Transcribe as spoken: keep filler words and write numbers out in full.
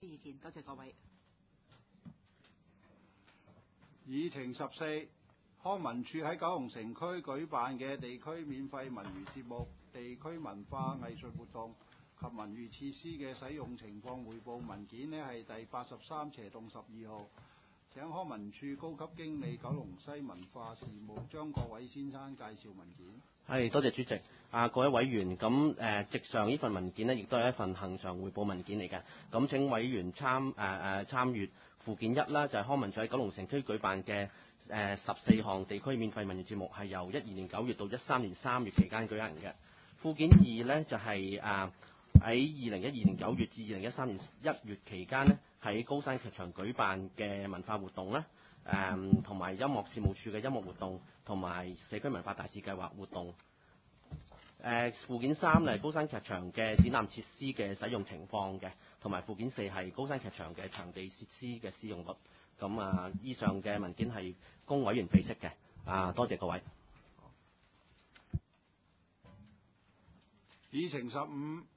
意見，多謝各位。 議程十四，康文署喺九龍城區舉辦嘅地區免費文娛節目、地區文化藝術活動及文娛設施嘅使用情況匯報文件呢係第八十三斜棟十二號。請康文署高級經理九龍西文化事務張國偉先生介紹文件。 係，多謝主席。啊，各位委員，咁誒，席上呢份文件呢，亦都係一份恆常匯報文件嚟嘅。咁請委員參誒誒參閱附件一啦，就係、是、康文署喺九龍城區舉辦嘅誒十四項地區免費文娛節目，係由一二年九月到一三年三月期間舉行嘅。附件二呢，就係誒喺二零一二年九月至二零一三年一月期間呢，喺高山劇場舉辦嘅文化活動啦，誒同埋音樂事務處嘅音樂活動，同埋社區文化大使計劃活動。誒、呃、附件三係高山劇場嘅展覽設施嘅使用情況嘅，同埋附件四係高山劇場嘅場地設施嘅使用率。咁啊，以上嘅文件係供委員備悉嘅。啊，多謝各位。 議程十五，